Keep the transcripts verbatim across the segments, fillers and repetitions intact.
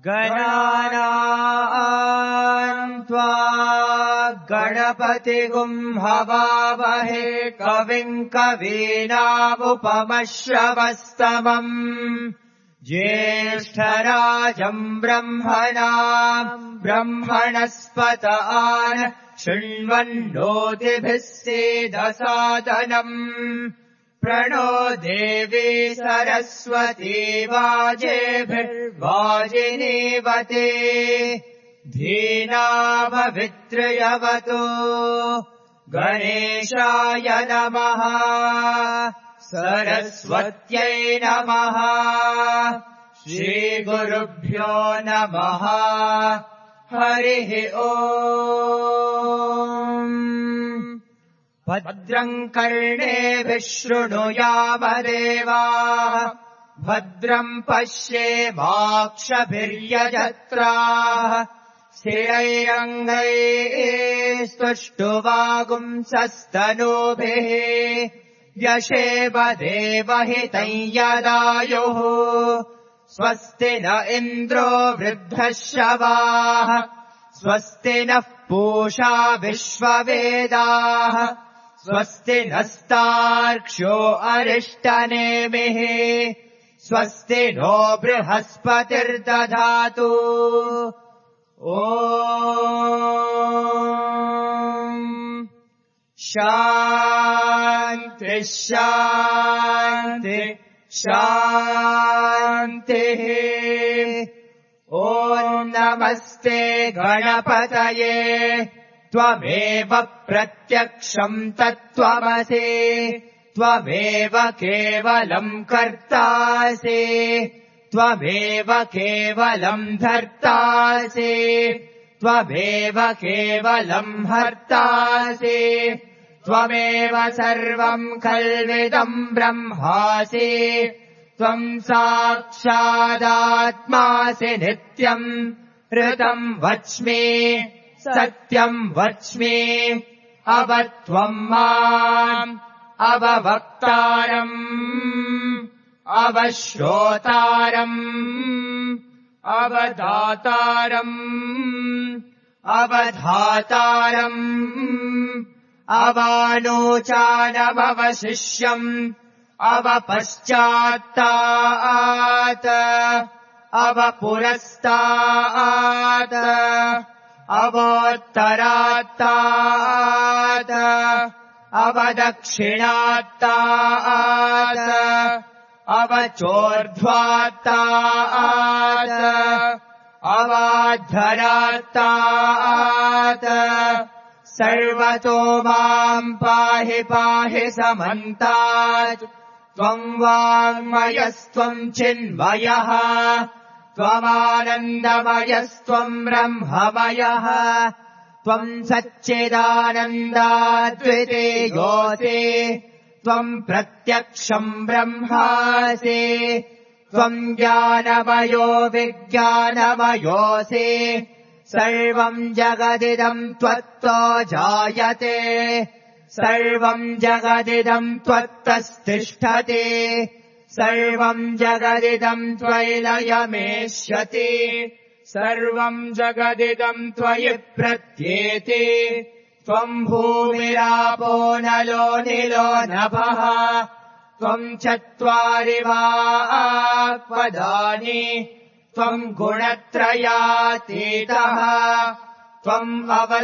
गणानां त्वा गणपतिगुं हवामहे कविं कवीनामुपमश्रवस्तमम् ज्येष्ठराजम् ब्रह्मणाम् ब्रह्मणस्पत आन शृण्वन्नोतिभिः सीदसादनम् प्रणो देवी सरस्वती वाजेभिर्वाजिनीवते धीनामभित्रयवतो गणेशाय नमः सरस्वत्यै नमः श्रीगुरुभ्यो नमः हरिः ओम् भद्रम् कर्णेभिः शृणुयामदेवाः भद्रम् पश्येमाक्षभिर्यजत्राः स्थिरैरङ्गैः स्तुष्टुवागुंसस्तनूभिः व्यशेम देवहितं यदायुः स्वस्ति न इन्द्रो वृद्धश्रवाः स्वस्ति नः पूषा विश्ववेदाः स्वस्ति नस्तार्क्ष्यो अरिष्टनेमिः स्वस्ति नो बृहस्पतिर्दधातु ॐ शान्ति शान्ति शान्तिः ॐ नमस्ते गणपतये त्वमेव प्रत्यक्षम् तत्त्वमसि त्वमेव केवलम् कर्तासि त्वमेव केवलम् धर्तासि त्वमेव केवलम् हर्तासि त्वमेव सर्वम् खल्विदम् ब्रह्मासि त्वम् साक्षादात्मासि नित्यम् ऋतम् वच्मि सत्यम् वच्मि अव त्वम् माम् अववक्तारम् अवश्रोतारम् अवदातारम् अवधातारम् अवानोचानमवशिष्यम् अवपश्चात्तात् अवपुरस्तात् अवोत्तरात्तात् अवदक्षिणात्तात् अवचोर्ध्वात्तात् अवाद्धरात्तात् सर्वतो माम् पाहि पाहि समन्तात् त्वम् वाङ्मयस्त्वम् चिन्मयः त्वमानन्दमयस्त्वम् ब्रह्ममयः त्वम् सच्चिदानन्दाद्वितीयोऽसि त्वम् प्रत्यक्षम् ब्रह्मासि त्वम् ज्ञानमयो विज्ञानमयोऽसि सर्वम् जगदिदम् त्वत्तो जायते सर्वम् जगदिदम् त्वत्तस्तिष्ठति सर्वम् जगदिदम् त्वयि लयमेष्यति सर्वम् जगदिदम् त्वयि प्रत्येति त्वम् भूमिरापो नलो निलो नभः त्वम् चत्वारि वाक्पदानि त्वम् गुणत्रयातीतः त्वम्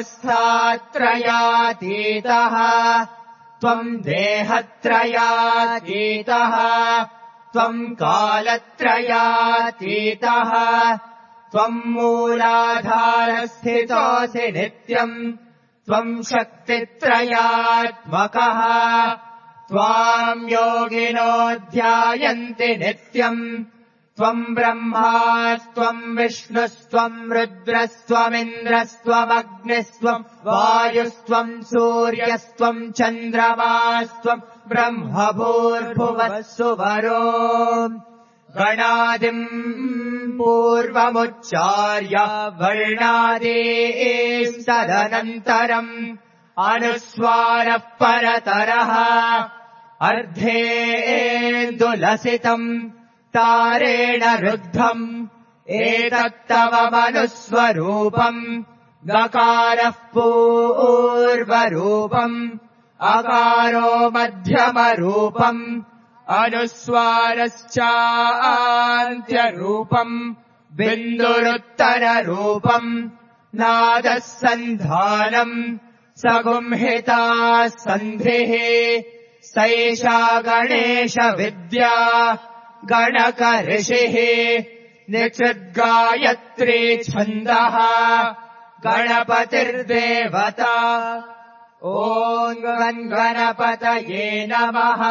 अवस्थात्रयातीतः त्वम् देहत्रयातीतः त्वम् कालत्रयातीतः त्वम् मूलाधारस्थितोऽसि नित्यम् त्वम् शक्तित्रयात्मकः त्वाम् योगिनो ध्यायन्ति नित्यम् त्वम् ब्रह्मा त्वम् विष्णुस्त्वम् रुद्रस्त्वमिन्द्रस्त्वमग्निस्त्वम् वायुस्त्वम् सूर्यस्त्वम् चन्द्रमास्त्वम् ब्रह्म भूर्भुवस्सुवरो गणादिम् पूर्वमुच्चार्य वर्णादीम् तदनन्तरम् अनुस्वारः परतरः अर्धेन्दुलसितम् तारेण रुद्धम् एतत्तव मनुस्वरूपम् गकारः पूर्वरूपम् अकारो मध्यमरूपम् अनुस्वारश्चान्त्यरूपम् बिन्दुरुत्तररूपम् नादः सन्धानम् सगुंहिता सन्धिः सैषा गणेशविद्या गणकऋषिः निचुद्गायत्री छन्दः गणपतिर्देवता ॐ गणपतये नमः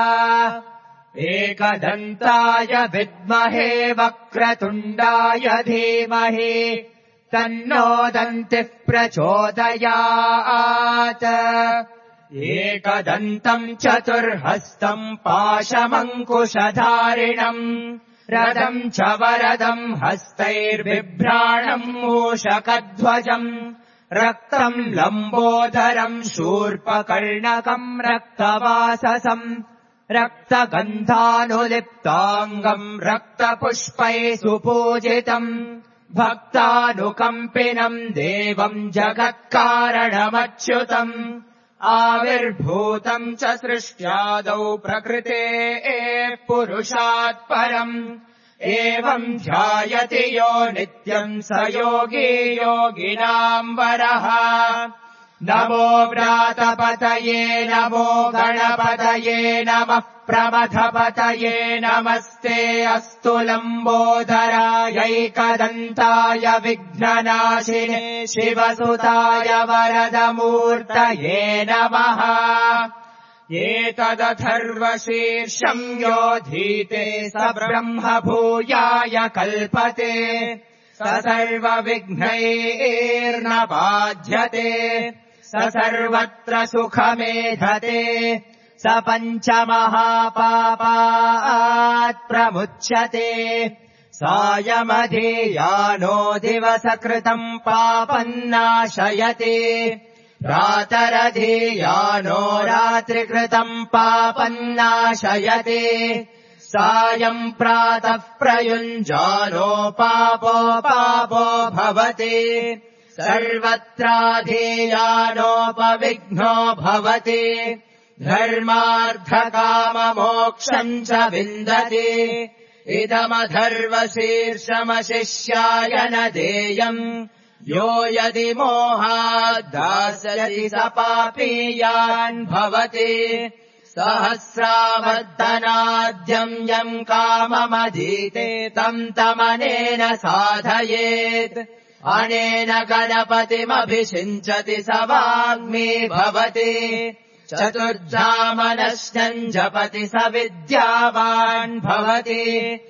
एकदन्ताय विद्महे वक्रतुण्डाय धीमहि तन्नो दन्तिः प्रचोदयात् एकदन्तम् चतुर्हस्तम् पाशमङ्कुशधारिणम् रदम् च वरदम् हस्तैर्बिभ्राणम् मूषकध्वजम् रक्तम् लम्बोदरम् शूर्पकर्णकम् रक्तवाससम् रक्तगन्धानुलिप्ताङ्गम् रक्तपुष्पैः सुपूजितम् भक्तानुकम्पिनम् देवम् जगत्कारणमच्युतम् आविर्भूतम् च सृष्ट्यादौ प्रकृतेः पुरुषात् परम् एवम् ध्यायति यो नित्यम् स योगी योगिनाम् वरः नमो व्रातपतये नमो गणपतये नमः प्रमथपतये नमस्ते अस्तु लम्बोदरायैकदन्ताय विघ्ननाशिने शिवसुताय वरदमूर्तये नमः एतदथर्वशीर्षम् योधीते स ब्रह्म भूयाय कल्पते स सर्वविघ्नैर्न बाध्यते स सर्वत्र सुखमेधते स पञ्चमहापापात् प्रमुच्यते सायमधीयानो दिवसकृतम् पापम् नाशयते प्रातरधीयानो रात्रिकृतम् पापम् नाशयते सायम् प्रातः प्रयुञ्जानो पापो पापो भवति सर्वत्राधीयानोपविघ्नो भवति धर्मार्थकाममोक्षम् च विन्दति इदमथर्वशीर्षमशिष्याय न देयम् यो यदि मोहाद्दास्यति स पापीयान् भवति सहस्रावर्तनाद्यम् यम् काममधीते तम् तमनेन साधयेत् अनेन गणपतिमभिषिञ्चति स वाग्मी भवति चतुर्धामनश्चम् जपति स विद्यावान् भवति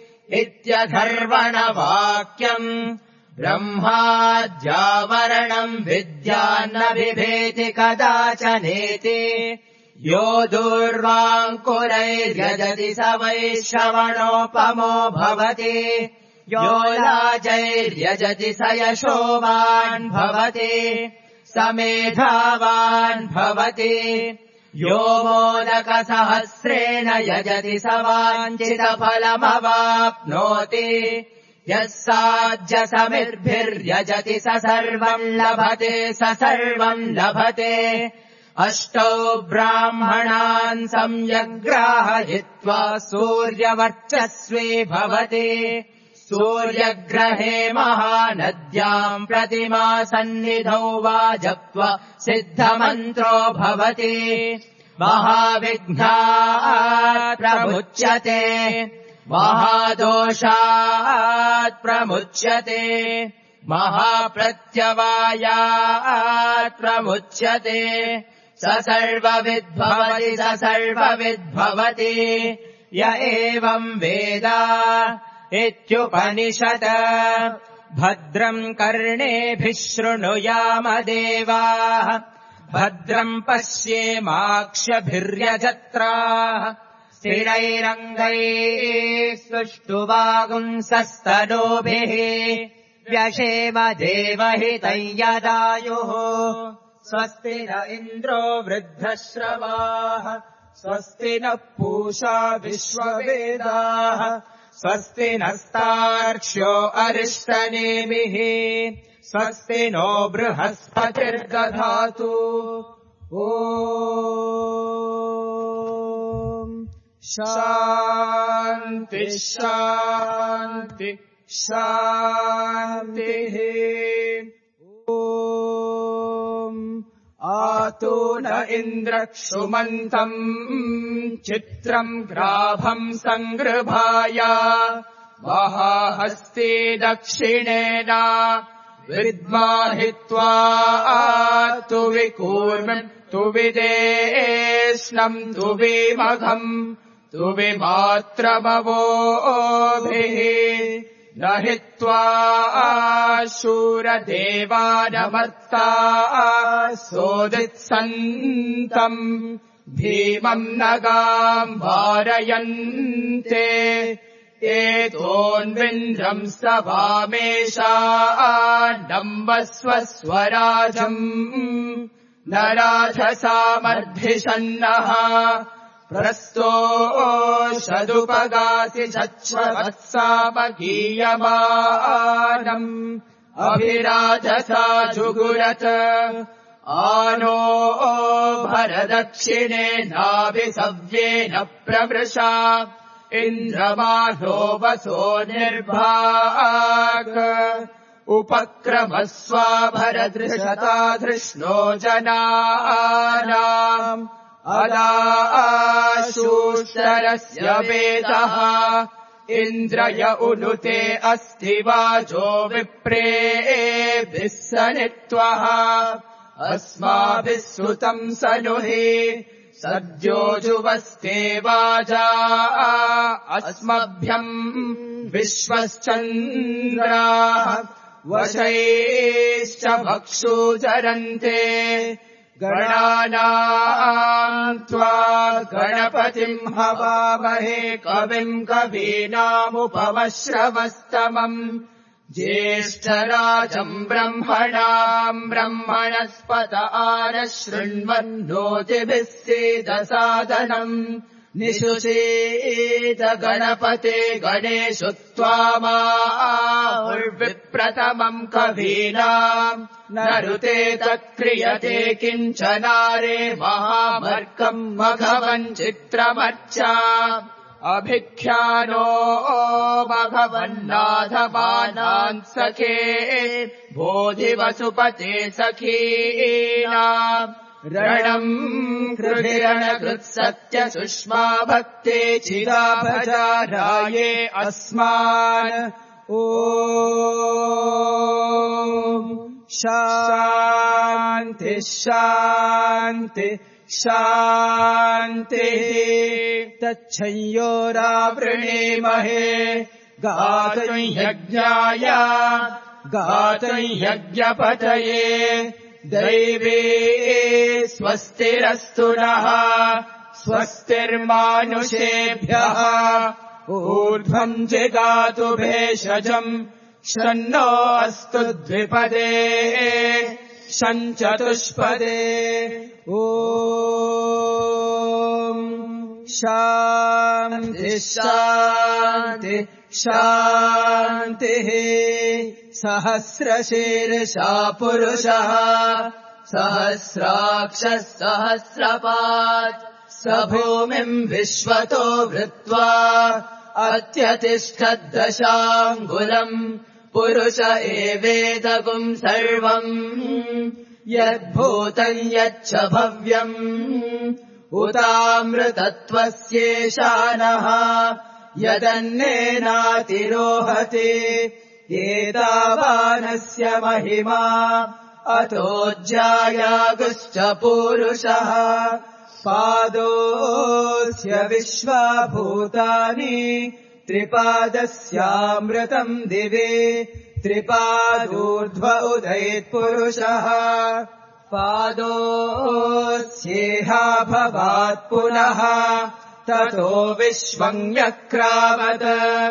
इत्यथर्वणवाक्यम् ब्रह्माद्यावरणम् विद्यान्न बिभेति कदाचनेति यो दूर्वाङ्कुरैर्यजति स वैश्रवणोपमो भवति यो लाजैर्यजति स यशोवान् भवति स मेधावान् भवति यो मोदकसहस्रेण यजति स वाञ्छितफलमवाप्नोति यः साज्यसमिर्भिर्यजति स सर्वम् लभते स सर्वम् लभते अष्टौ ब्राह्मणान् सम्यग्राहयित्वा सूर्यवर्चस्वी भवति सूर्यग्रहे महानद्याम् प्रतिमा सन्निधौ वा जप्त्वा सिद्धमन्त्रो भवति महाविघ्नात् प्रमुच्यते महादोषात् प्रमुच्यते महाप्रत्यवायात् प्रमुच्यते स सर्वविद्भवति स सर्वविद्भवति य एवम् वेद इत्युपनिषत् भद्रम् कर्णेभिः शृणुयाम देवाः भद्रम् पश्येमाक्षभिर्यजत्राः स्थिरैरङ्गैः सुष्ठुवागुंसस्तनूभिः व्यशेम देवहितं यदायुः स्वस्ति न इन्द्रो वृद्धश्रवाः स्वस्ति नः पूषा विश्ववेदाः स्वस्ति नस्तार्क्ष्यो अरिष्टनेमिः स्वस्ति नो बृहस्पतिर्दधातु ॐ शान्ति शान्ति शान्तिः ॐ आतो न इन्द्रक्षुमन्तम् चित्रम् ग्राभम् सङ्गृभाय महाहस्ती दक्षिणेन विद्माहित्वा तु विकूर्मम् तु विदेष्णम् तु विमघम् तु विमात्रमवोभिः न हित्वा शूरदेवानमर्ता सोदित्सन्तम् भीमम् नगाम् वारयन्ते एतोऽन्विन्द्रम् सभामेषान्नम्बस्व स्वराजम् न राजसामर्धिषन्नः प्रस्तोषदुपगाति चच्छवत्सामगीयमानम् अभिराजसा जुगुरत आनो भरदक्षिणेनाभिसव्येन प्रवृषा इन्द्रमानो वसो निर्भाग उपक्रमस्वा भरदृशता धृष्णो जनानाम् अदाशूष्टरस्य वेदः इन्द्रय उनुते अस्ति वाजो विप्रेभिः सनित्वः अस्माभिः सुतम् सनुहि सद्यो जुवस्ते वाजा अस्मभ्यम् विश्वश्चन्द्राः वशैश्च भक्षुचरन्ते गणानाम् त्वा गणपतिम् हवामहे कविम् कवीनामुपमश्रवस्तमम् ज्येष्ठराजम् ब्रह्मणाम् ब्रह्मणस्पत आनः शृण्वन्नोतिभिः सीदसादनम् निशुचेत गणपते गणेषु त्वामाहुर्विप्रथमम् कवीनाम् नरुते तत्क्रियते किञ्चनारे महामर्कम् मघवन् चित्रमर्चा अभिख्यानो मघवन्नाथमानान् सखे बोधिवसुपते सखीनाम् रणम् कृधिरणकृत्सत्य सुष्मा भक्ते चिदाभजाराये अस्मान् ॐ शान्ति शान्ति शान्तिः तच्छंयोरावृणीमहे गातुम् यज्ञाय गातुम् यज्ञपतये दैवे स्वस्तिरस्तु नः स्वस्तिर्मानुषेभ्यः ऊर्ध्वम् जिगातु भेषजम् शन्नो अस्तु द्विपदे शञ्चतुष्पदे ॐ शान्ति शान्ति शान्तिः सहस्रशीर्षा पुरुषः सहस्राक्षः सहस्रपात् स भूमिम् विश्वतो वृत्वा अत्यतिष्ठद्दशाङ्गुलम् पुरुष एवेदगुम् सर्वम् यद्भूतम् यच्च भव्यम् उतामृतत्वस्येशानः यदन्नेनातिरोहति एतावानस्य महिमा अतोऽज्यायागुश्च पूरुषः पादोऽस्य विश्वाभूतानि त्रिपादस्यामृतम् दिवे त्रिपादूर्ध्व उदयेत्पुरुषः पादोऽस्येहा भवात् पुनः ततो विश्वम् व्यक्रामत्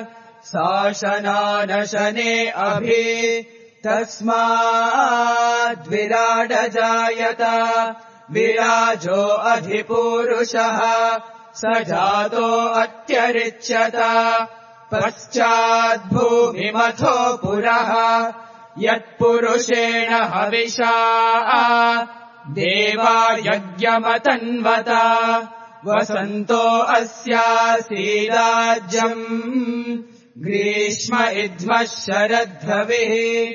शासनानशने अभि तस्माद्विराडजायत विराजो अधिपूरुषः स जातो अत्यरिच्यत पश्चाद्भूमिमथो पुरः यत्पुरुषेण हविषा देवा यज्ञमतन्वता वसन्तो अस्यासीदाज्यम् ग्रीष्म इध्मः शरद्धविः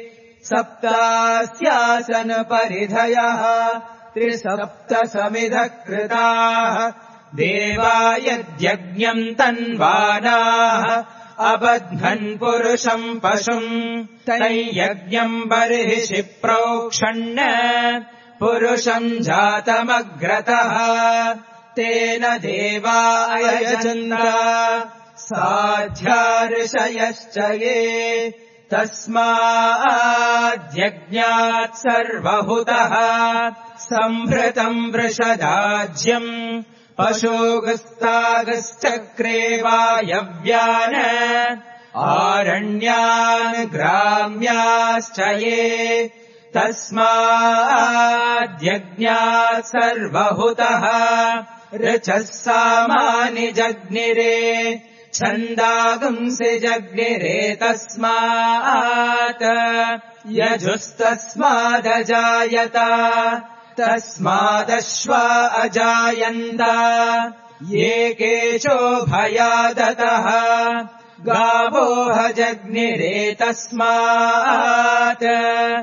सप्तास्यासन परिधयः त्रिसप्तसमिधः कृताः देवा यद्यज्ञम् तन्वानाः अबध्नन् पुरुषम् पशुम् तैयज्ञम् बर्हिषि प्रोक्षण् पुरुषम् जातमग्रतः तेन देवा अयजन्त साध्या ऋषयश्च ये तस्माद्यज्ञात् सर्वहुतः संभृतम् वृषदाज्यम् पशुगस्तागश्चक्रे वायव्यान् आरण्यान् ग्राम्याश्च ये तस्माद्यज्ञात् सर्वहुतः ऋचः सामानि जग्निरे छन्दागुंसि जग्निरे तस्मात् यजुस्तस्मादजायत तस्मादश्वा अजायन्त ये केचोभयादतः गावो जग्निरे तस्मात्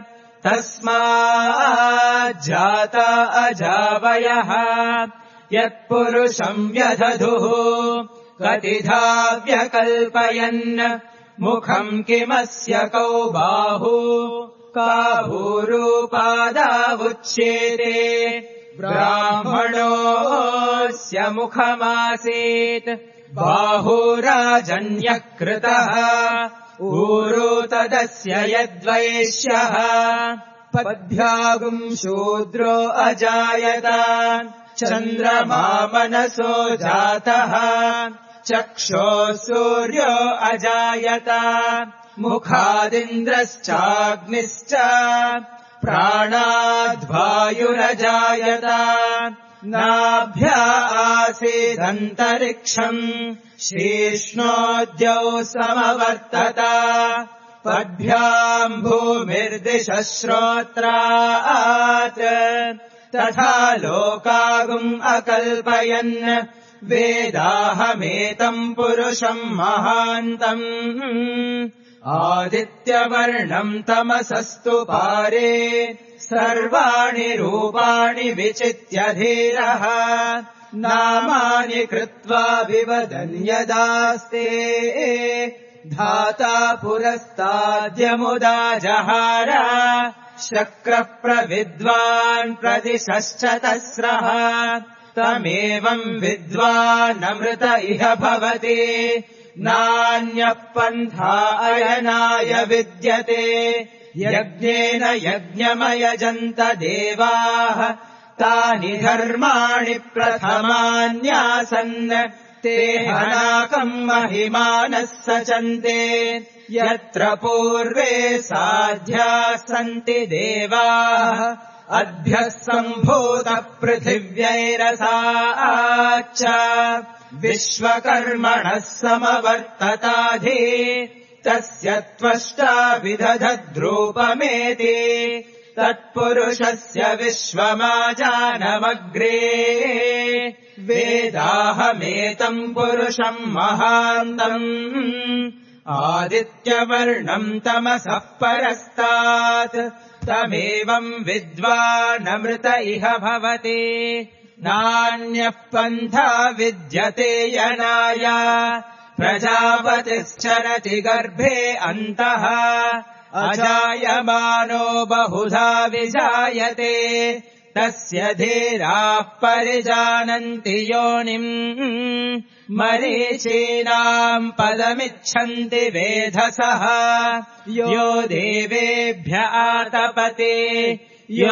तस्माज्जाता अजावयः यत्पुरुषम् व्यदधुः कतिधा व्यकल्पयन् मुखम् किमस्य कौ बाहु काभूरूपादावुच्येते ब्राह्मणोऽस्य मुखमासीत् बाहुराजन्यकृतः ऊरू तदस्य यद्वैश्यः पद्भ्यागुम् शूद्रो अजायत चन्द्रमा मनसो जातः चक्षोः सूर्यो अजायत मुखादिन्द्रश्चाग्निश्च प्राणाद्वायुरजायत नाभ्या आसीदन्तरिक्षम् शीर्ष्णोद्यौ समवर्तत पद्भ्याम् भूमिर्दिशः श्रोत्रात् तथा लोकागुम् अकल्पयन् वेदाहमेतम् पुरुषम् महान्तम् आदित्यवर्णम् तमसस्तु पारे सर्वाणि रूपाणि विचित्य धीरः नामानि कृत्वा विवदन् यदास्ते धाता पुरस्ताद्यमुदा जहार शक्रः प्रविद्वान् प्रदिशश्च तस्रः तमेवम् विद्वानमृत इह भवति नान्यः पन्था अयनाय विद्यते यज्ञेन यज्ञमयजन्त देवाः तानि धर्माणि प्रथमान्यासन् ते हनाकम् महिमानः सचन्ते यत्र पूर्वे साध्याः सन्ति देवाः अद्भ्यः सम्भूतः पृथिव्यैरसाच्च विश्वकर्मणः समवर्तताधि तस्य त्वष्टा विदधद्रूपमेति तत्पुरुषस्य विश्वमाजानमग्रे वेदाहमेतम् पुरुषम् महान्तम् आदित्यवर्णम् तमसः परस्तात् तमेवम् विद्वानमृत इह भवति नान्यः पन्था विद्यते यनाय प्रजापतिश्चरति गर्भे अन्तः अजायमानो बहुधा विजायते तस्य धीराः परिजानन्ति योनिम् मरीचीनाम् पदमिच्छन्ति वेधसः यो देवेभ्य आतपते यो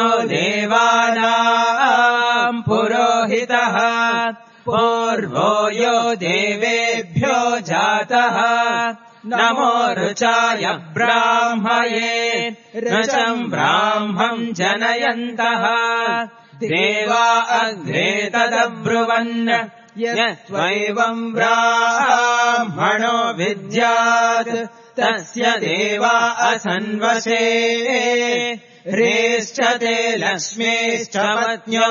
देवानाम् पुरोहितः पूर्वो यो देवेभ्यो जातः नमो ऋचाय ब्राह्मये ऋचम् ब्राह्मम् जनयन्तः देवा अग्रे तदब्रुवन् यत्त्वैवम् ब्राह्मणो विद्यात् तस्य देवा असन्वसे ह्रीश्च ते लक्ष्मीश्च पत्न्यो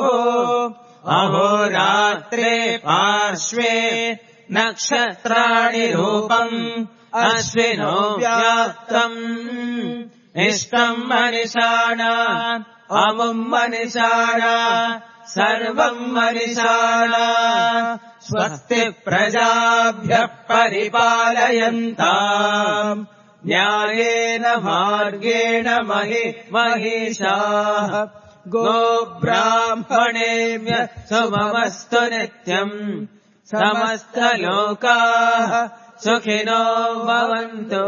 अहोरात्रे पार्श्वे नक्षत्राणि रूपम् अश्विनो व्याप्तम् इष्टम् मनिषाणा अमुम् मनिषाणा सर्वम् मनिषाणा स्वस्ति प्रजाभ्यः परिपालयन्ताम् न्यायेन मार्गेण महि महिषाः गोब्राह्मणेभ्यः शुभमस्तु नित्यम् समस्तलोकाः सुखिनो भवन्तु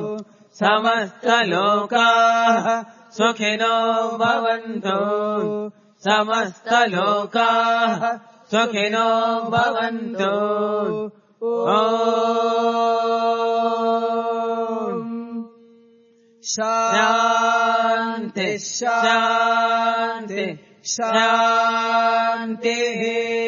समस्तलोकाः सुखिनो भवन्तु समस्तलोकाः सुखिनो भवन्तु ॐ शान्ति शान्ति शान्तिः।